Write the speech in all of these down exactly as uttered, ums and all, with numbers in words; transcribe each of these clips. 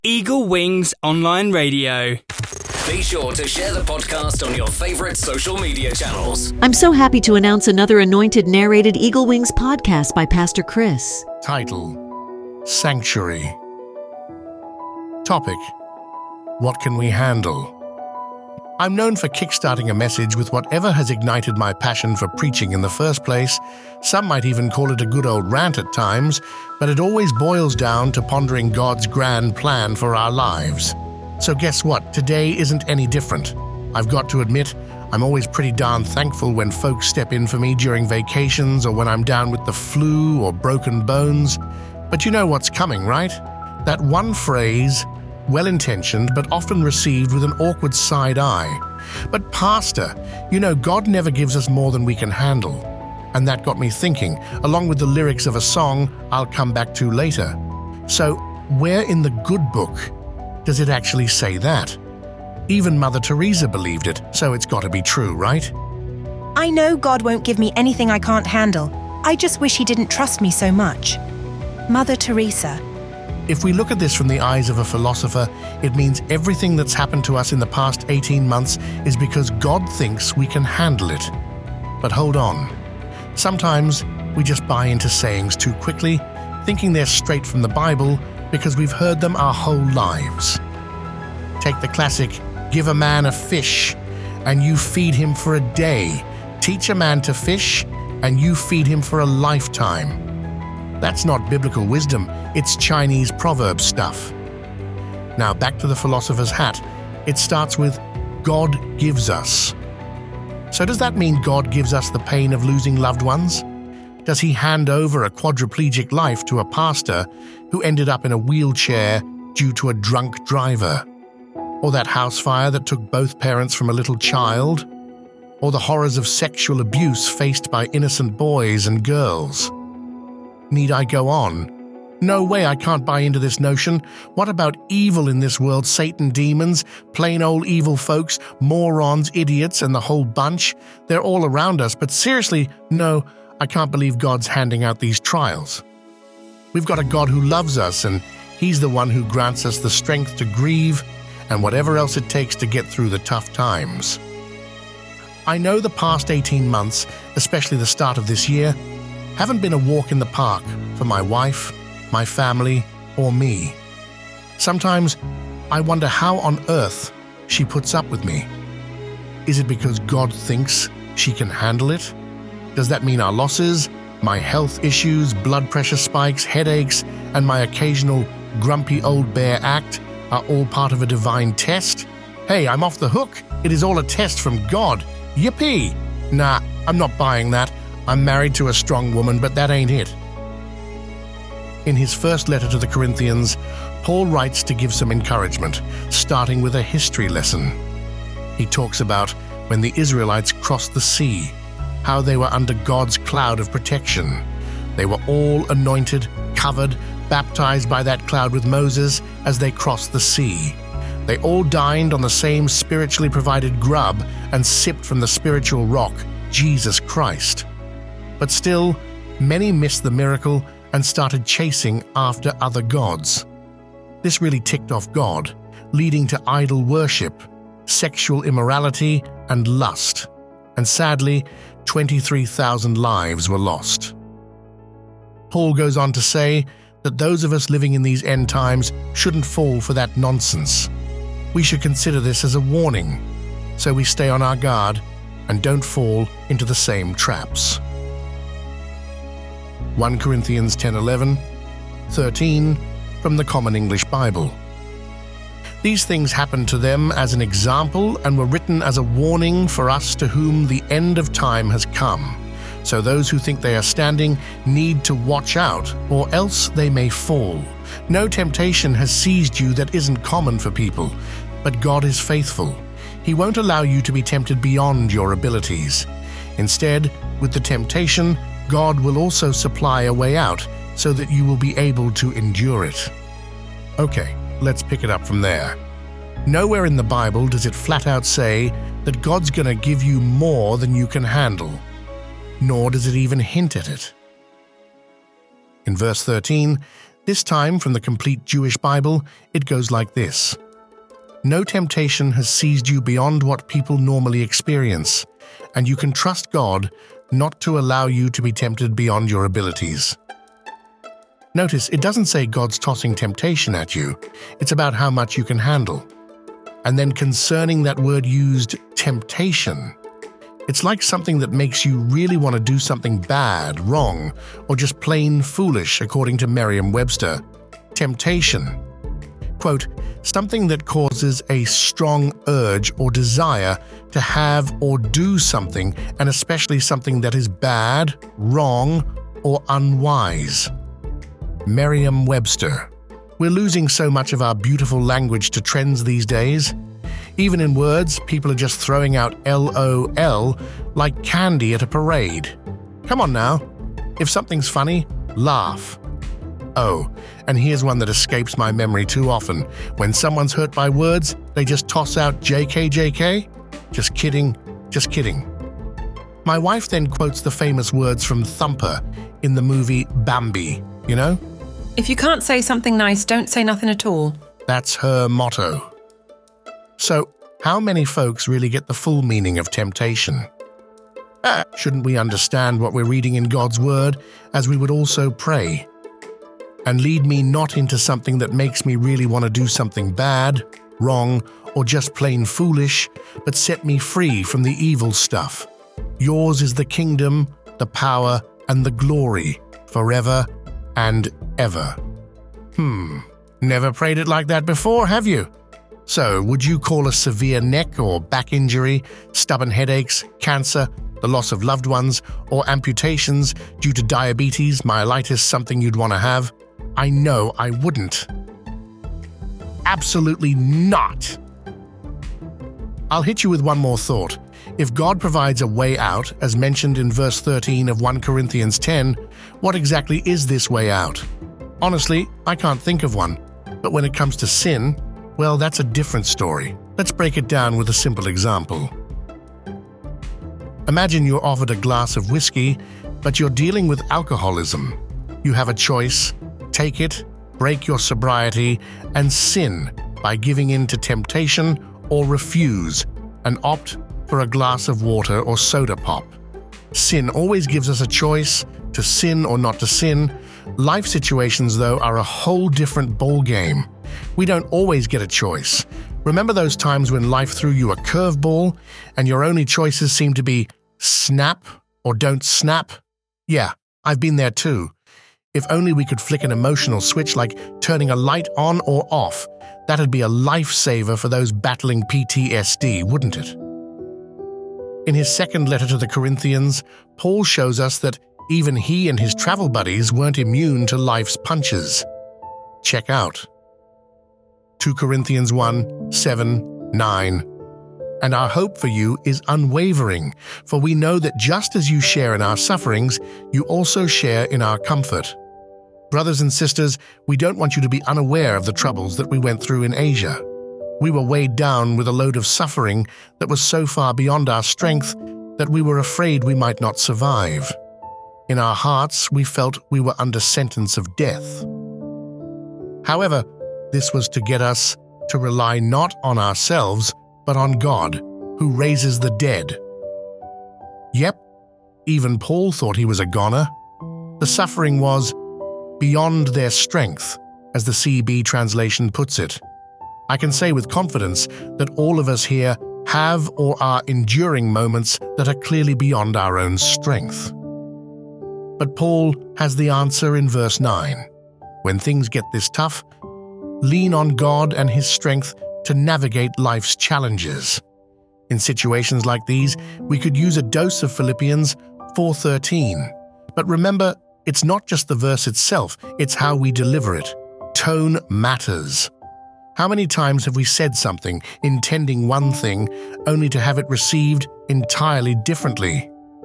Eagle Wings Online Radio. Be sure to share the podcast on your favorite social media channels. I'm so happy to announce another anointed narrated Eagle Wings podcast by Pastor Chris. Title: Sanctuary. Topic: What can we handle? I'm known for kickstarting a message with whatever has ignited my passion for preaching in the first place. Some might even call it a good old rant at times, but it always boils down to pondering God's grand plan for our lives. So guess what? Today isn't any different. I've got to admit, I'm always pretty darn thankful when folks step in for me during vacations or when I'm down with the flu or broken bones. But you know what's coming, right? That one phrase, well-intentioned but often received with an awkward side eye. But Pastor, you know, God never gives us more than we can handle. And that got me thinking, along with the lyrics of a song I'll come back to later. So, where in the good book does it actually say that? Even Mother Teresa believed it, so it's got to be true, right? I know God won't give me anything I can't handle. I just wish He didn't trust me so much. Mother Teresa. If we look at this from the eyes of a philosopher, it means everything that's happened to us in the past eighteen months is because God thinks we can handle it. But hold on. Sometimes we just buy into sayings too quickly, thinking they're straight from the Bible because we've heard them our whole lives. Take the classic, give a man a fish and you feed him for a day. Teach a man to fish and you feed him for a lifetime. That's not biblical wisdom, it's Chinese proverb stuff. Now back to the philosopher's hat. It starts with, God gives us. So does that mean God gives us the pain of losing loved ones? Does He hand over a quadriplegic life to a pastor who ended up in a wheelchair due to a drunk driver? Or that house fire that took both parents from a little child? Or the horrors of sexual abuse faced by innocent boys and girls? Need I go on? No way, I can't buy into this notion. What about evil in this world? Satan, demons, plain old evil folks, morons, idiots, and the whole bunch? They're all around us, but seriously, no, I can't believe God's handing out these trials. We've got a God who loves us, and He's the one who grants us the strength to grieve and whatever else it takes to get through the tough times. I know the past eighteen months, especially the start of this year, haven't been a walk in the park for my wife, my family, or me. Sometimes I wonder how on earth she puts up with me. Is it because God thinks she can handle it? Does that mean our losses, my health issues, blood pressure spikes, headaches, and my occasional grumpy old bear act are all part of a divine test? Hey, I'm off the hook. It is all a test from God. Yippee! Nah, I'm not buying that. I'm married to a strong woman, but that ain't it. In his first letter to the Corinthians, Paul writes to give some encouragement, starting with a history lesson. He talks about when the Israelites crossed the sea, how they were under God's cloud of protection. They were all anointed, covered, baptized by that cloud with Moses as they crossed the sea. They all dined on the same spiritually provided grub and sipped from the spiritual rock, Jesus Christ. But still, many missed the miracle and started chasing after other gods. This really ticked off God, leading to idol worship, sexual immorality, and lust. And sadly, twenty-three thousand lives were lost. Paul goes on to say that those of us living in these end times shouldn't fall for that nonsense. We should consider this as a warning, so we stay on our guard and don't fall into the same traps. First Corinthians ten eleven, thirteen, from the Common English Bible. These things happened to them as an example and were written as a warning for us to whom the end of time has come. So those who think they are standing need to watch out, or else they may fall. No temptation has seized you that isn't common for people, but God is faithful. He won't allow you to be tempted beyond your abilities. Instead, with the temptation, God will also supply a way out so that you will be able to endure it. Okay, let's pick it up from there. Nowhere in the Bible does it flat out say that God's going to give you more than you can handle, nor does it even hint at it. In verse thirteen, This time, from the Complete Jewish Bible, it goes like this. No temptation has seized you beyond what people normally experience, and you can trust God not to allow you to be tempted beyond your abilities. Notice, it doesn't say God's tossing temptation at you. It's about how much you can handle. And then concerning that word used, temptation, it's like something that makes you really want to do something bad, wrong, or just plain foolish, according to Merriam-Webster. Temptation. Quote, something that causes a strong urge or desire to have or do something, and especially something that is bad, wrong, or unwise. Merriam-Webster. We're losing so much of our beautiful language to trends these days. Even in words, people are just throwing out L O L like candy at a parade. Come on now. If something's funny, laugh. Oh, and here's one that escapes my memory too often. When someone's hurt by words, they just toss out J K J K? Just kidding, just kidding. My wife then quotes the famous words from Thumper in the movie Bambi, you know? If you can't say something nice, don't say nothing at all. That's her motto. So, how many folks really get the full meaning of temptation? Ah, shouldn't we understand what we're reading in God's Word as we would also pray? And lead me not into something that makes me really want to do something bad, wrong, or just plain foolish, but set me free from the evil stuff. Yours is the kingdom, the power, and the glory, forever and ever. Hmm, never prayed it like that before, have you? So, would you call a severe neck or back injury, stubborn headaches, cancer, the loss of loved ones, or amputations due to diabetes, myelitis something you'd want to have? I know I wouldn't. Absolutely not. I'll hit you with one more thought. If God provides a way out, as mentioned in verse thirteen of First Corinthians ten, what exactly is this way out? Honestly, I can't think of one. But when it comes to sin, well, that's a different story. Let's break it down with a simple example. Imagine you're offered a glass of whiskey, but you're dealing with alcoholism. You have a choice: take it, break your sobriety, and sin by giving in to temptation, or refuse and opt for a glass of water or soda pop. Sin always gives us a choice to sin or not to sin. Life situations, though, are a whole different ballgame. We don't always get a choice. Remember those times when life threw you a curveball and your only choices seemed to be snap or don't snap? Yeah, I've been there too. If only we could flick an emotional switch like turning a light on or off, that'd be a lifesaver for those battling P T S D, wouldn't it? In his second letter to the Corinthians, Paul shows us that even he and his travel buddies weren't immune to life's punches. Check out Second Corinthians one, seven, nine. And our hope for you is unwavering, for we know that just as you share in our sufferings, you also share in our comfort. Brothers and sisters, we don't want you to be unaware of the troubles that we went through in Asia. We were weighed down with a load of suffering that was so far beyond our strength that we were afraid we might not survive. In our hearts, we felt we were under sentence of death. However, this was to get us to rely not on ourselves, but on God, who raises the dead. Yep, even Paul thought he was a goner. The suffering was beyond their strength, as the C B translation puts it. I can say with confidence that all of us here have or are enduring moments that are clearly beyond our own strength. But Paul has the answer in verse nine. When things get this tough, lean on God and His strength to navigate life's challenges. In situations like these, we could use a dose of Philippians four thirteen. But remember, it's not just the verse itself, it's how we deliver it. Tone matters. How many times have we said something, intending one thing, only to have it received entirely differently?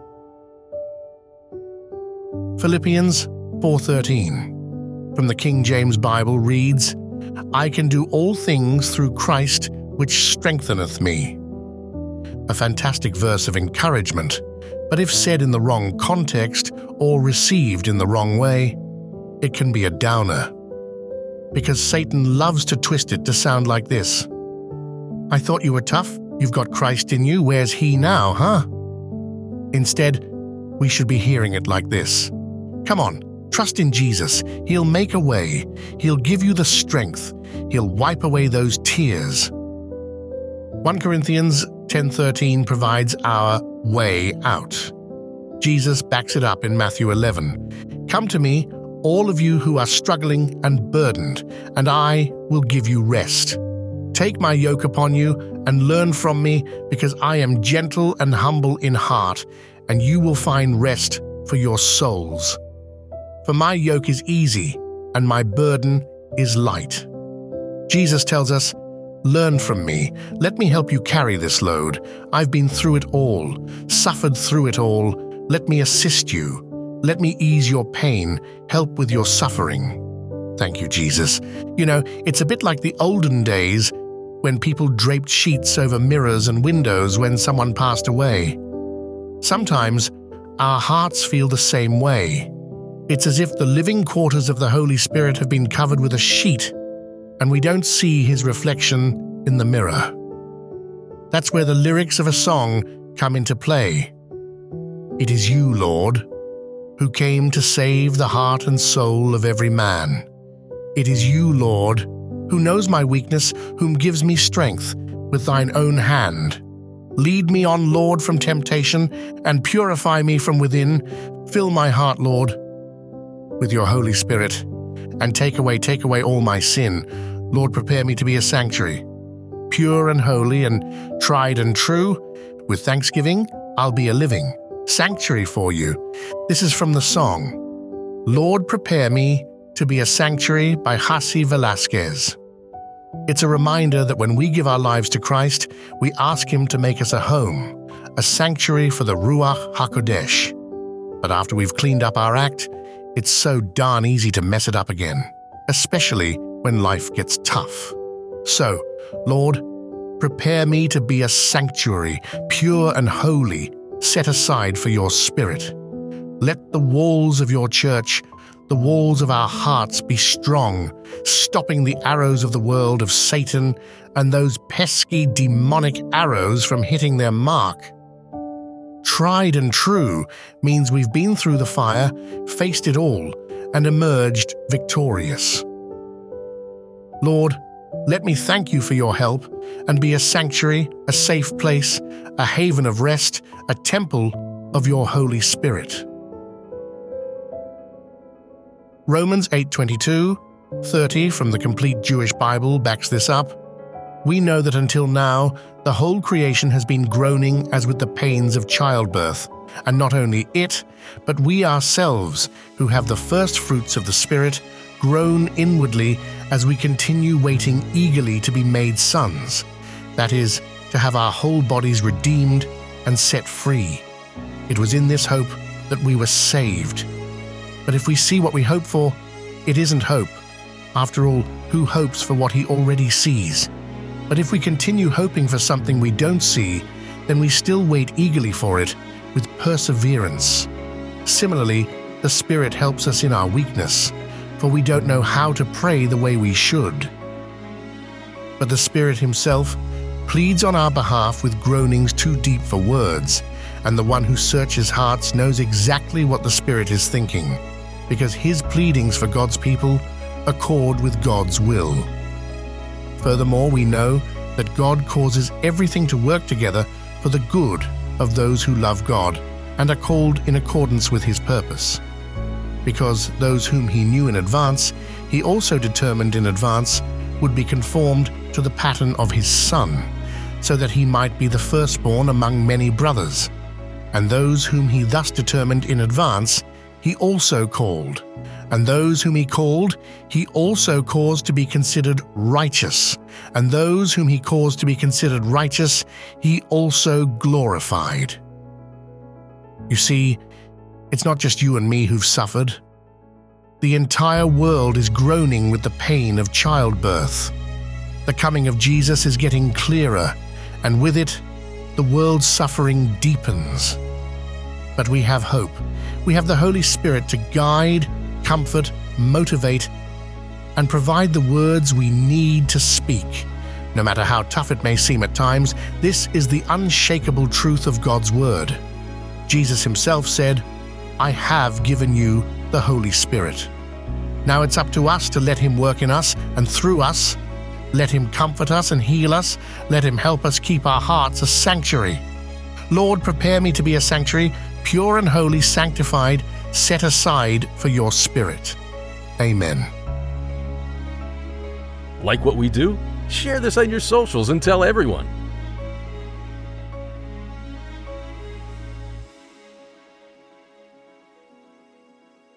Philippians four thirteen from the King James Bible reads, I can do all things through Christ which strengtheneth me. A fantastic verse of encouragement, but if said in the wrong context or received in the wrong way, it can be a downer. because Satan loves to twist it to sound like this. I thought you were tough. You've got Christ in you. Where's he now, huh? Instead, we should be hearing it like this. Come on, trust in Jesus. He'll make a way. He'll give you the strength. He'll wipe away those tears. First Corinthians ten thirteen provides our way out. Jesus backs it up in Matthew eleven. Come to me, all of you who are struggling and burdened, and I will give you rest. Take my yoke upon you and learn from me, because I am gentle and humble in heart, and you will find rest for your souls. For my yoke is easy and my burden is light. Jesus tells us, learn from me. Let me help you carry this load. I've been through it all, suffered through it all. Let me assist you. Let me ease your pain, help with your suffering. Thank you, Jesus. You know, it's a bit like the olden days when people draped sheets over mirrors and windows when someone passed away. Sometimes our hearts feel the same way. It's as if the living quarters of the Holy Spirit have been covered with a sheet, and we don't see his reflection in the mirror. That's where the lyrics of a song come into play. It is you, Lord, who came to save the heart and soul of every man. It is you, Lord, who knows my weakness, whom gives me strength with thine own hand. Lead me on, Lord, from temptation, and purify me from within. Fill my heart, Lord, with your Holy Spirit, and take away, take away all my sin. Lord, prepare me to be a sanctuary, pure and holy and tried and true. With thanksgiving, I'll be a living sanctuary for you. This is from the song, Lord, Prepare Me to Be a Sanctuary by Hasi Velasquez. It's a reminder that when we give our lives to Christ, we ask him to make us a home, a sanctuary for the Ruach HaKodesh. But after we've cleaned up our act, it's so darn easy to mess it up again, especially when life gets tough. So, Lord, prepare me to be a sanctuary, pure and holy, set aside for your Spirit. Let the walls of your church, the walls of our hearts be strong, stopping the arrows of the world of Satan and those pesky demonic arrows from hitting their mark. Tried and true means we've been through the fire, faced it all, and emerged victorious. Lord, let me thank you for your help and be a sanctuary, a safe place, a haven of rest, a temple of your Holy Spirit. Romans eight twenty-two, thirty from the Complete Jewish Bible backs this up. We know that until now, the whole creation has been groaning as with the pains of childbirth, and not only it, but we ourselves, who have the first fruits of the Spirit, groan inwardly as we continue waiting eagerly to be made sons, that is, to have our whole bodies redeemed and set free. It was in this hope that we were saved. But if we see what we hope for, it isn't hope. After all, who hopes for what he already sees? But if we continue hoping for something we don't see, then we still wait eagerly for it with perseverance. Similarly, the Spirit helps us in our weakness, for we don't know how to pray the way we should. But the Spirit himself pleads on our behalf with groanings too deep for words, and the one who searches hearts knows exactly what the Spirit is thinking, because his pleadings for God's people accord with God's will. Furthermore, we know that God causes everything to work together for the good of those who love God and are called in accordance with his purpose. Because those whom he knew in advance, he also determined in advance would be conformed to the pattern of his Son, so that he might be the firstborn among many brothers. And those whom he thus determined in advance, he also called. And those whom he called, he also caused to be considered righteous. And those whom he caused to be considered righteous, he also glorified. You see, it's not just you and me who've suffered. The entire world is groaning with the pain of childbirth. The coming of Jesus is getting clearer, and with it, the world's suffering deepens. But we have hope. We have the Holy Spirit to guide, comfort, motivate, and provide the words we need to speak. No matter how tough it may seem at times, this is the unshakable truth of God's Word. Jesus himself said, "I have given you the Holy Spirit." Now it's up to us to let him work in us and through us. Let him comfort us and heal us. Let him help us keep our hearts a sanctuary. Lord, prepare me to be a sanctuary, pure and holy, sanctified, set aside for your Spirit. Amen. Like what we do? Share this on your socials and tell everyone.